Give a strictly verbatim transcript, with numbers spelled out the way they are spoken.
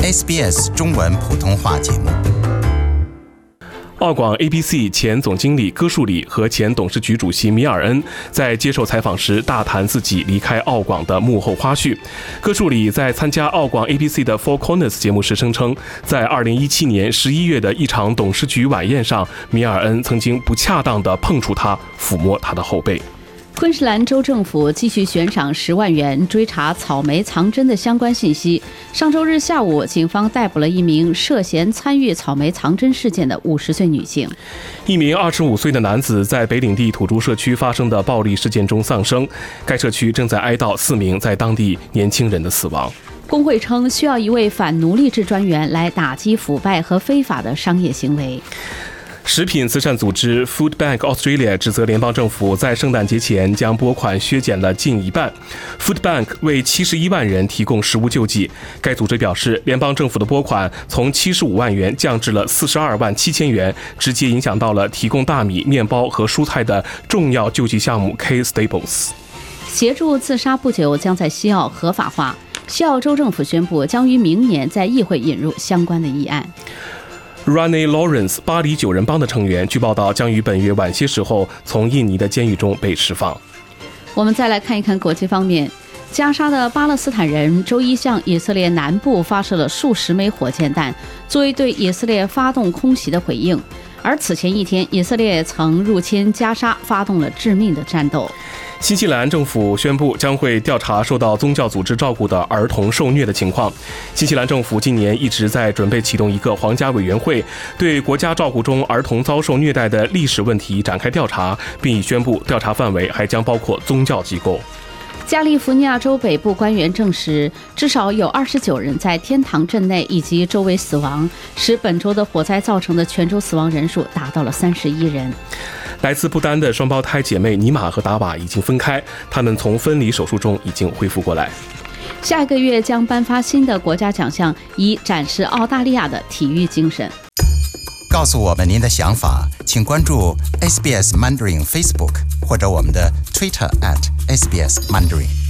S B S 中文普通话节目。 澳广 A B C 前总经理戈树里和前董事局主席米尔恩在接受采访时大谈自己离开澳广的幕后花絮。戈树里在参加澳广 A B C 的 Four Corners 节目时声称，在二零一七年十一月的一场董事局晚宴上，米尔恩曾经不恰当地碰触他，抚摸他的后背。 昆士兰州政府继续悬赏十万元追查草莓藏针的相关信息。上周日下午，警方逮捕了一名涉嫌参与草莓藏针事件的五十岁女性。 一名二十五岁的男子在北领地土著社区发生的暴力事件中丧生，该社区正在哀悼四名在当地年轻人的死亡。 工会称需要一位反奴隶制专员来打击腐败和非法的商业行为。 食品慈善组织 Food Bank Australia 指责联邦政府在圣诞节前将拨款削减了近一半。Food Bank 为七十一万人提供食物救济。该组织表示，联邦政府的拨款从七十五万元降至了四十二万七千元，直接影响到了提供大米、面包和蔬菜的重要救济项目 K Staples。 协助自杀不久将在西澳合法化。西澳州政府宣布将于明年在议会引入相关的议案。 Ronnie Lawrence 巴黎九人帮的成员，据报道将于本月晚些时候从印尼的监狱中被释放。 我们再来看一看国际方面，加沙的巴勒斯坦人周一向以色列南部发射了数十枚火箭弹，作为对以色列发动空袭的回应。而此前一天，以色列曾入侵加沙，发动了致命的战斗。 新西兰政府宣布将会调查受到宗教组织照顾的儿童受虐的情况。新西兰政府今年一直在准备启动一个皇家委员会，对国家照顾中儿童遭受虐待的历史问题展开调查，并已宣布调查范围还将包括宗教机构。 加利福尼亚州北部官员证实，至少有二十九人在天堂镇内以及周围死亡，使本周的火灾造成的全州死亡人数达到了三十一人。 来自不丹的双胞胎姐妹尼玛和达瓦已经分开，她们从分离手术中已经恢复过来。 下一个月将颁发新的国家奖项，以展示澳大利亚的体育精神。 告诉我们您的想法，请关注 S B S Mandarin Facebook 或者我们的 Twitter at S B S Mandarin。